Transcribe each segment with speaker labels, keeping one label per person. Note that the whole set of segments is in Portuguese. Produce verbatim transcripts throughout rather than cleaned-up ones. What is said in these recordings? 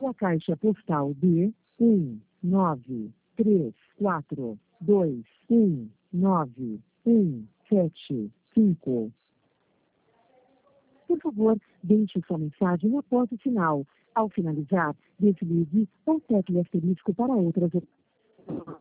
Speaker 1: A caixa postal B um nove três quatro dois um nove um sete cinco. Por favor, deixe sua mensagem após o sinal. Ao finalizar, desligue ou tecle asterisco para outras opções.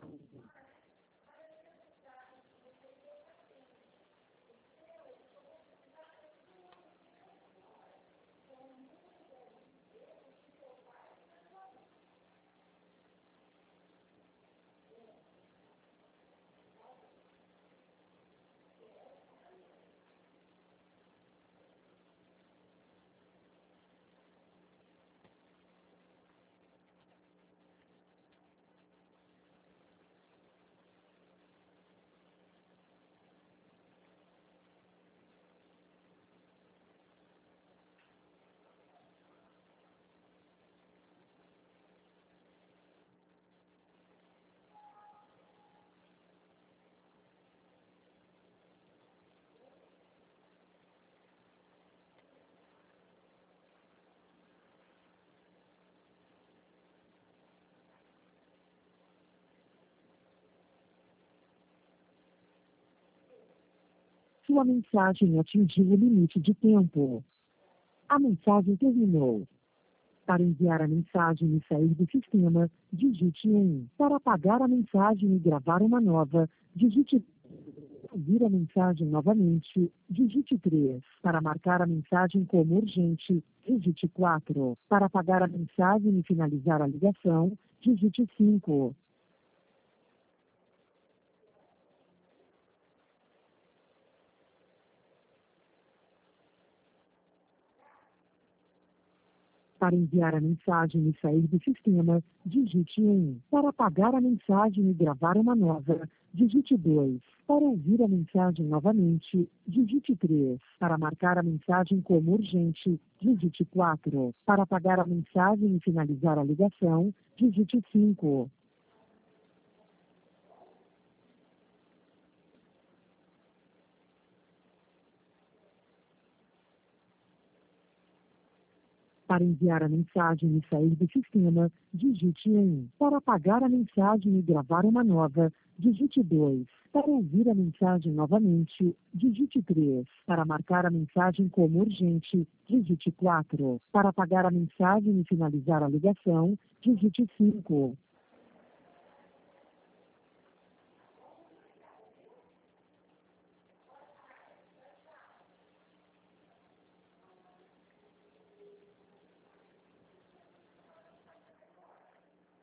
Speaker 1: Sua mensagem atingiu o limite de tempo. A mensagem terminou. Para enviar a mensagem e sair do sistema, digite um. Para apagar a mensagem e gravar uma nova, digite dois. Para ouvir a mensagem novamente, digite três. Para marcar a mensagem como urgente, digite quatro. Para apagar a mensagem e finalizar a ligação, digite cinco. Para enviar a mensagem e sair do sistema, digite um. Para apagar a mensagem e gravar uma nova, digite dois. Para ouvir a mensagem novamente, digite três. Para marcar a mensagem como urgente, digite quatro. Para apagar a mensagem e finalizar a ligação, digite cinco. Para enviar a mensagem e sair do sistema, digite um. Para apagar a mensagem e gravar uma nova, digite dois. Para ouvir a mensagem novamente, digite três. Para marcar a mensagem como urgente, digite quatro. Para apagar a mensagem e finalizar a ligação, digite cinco.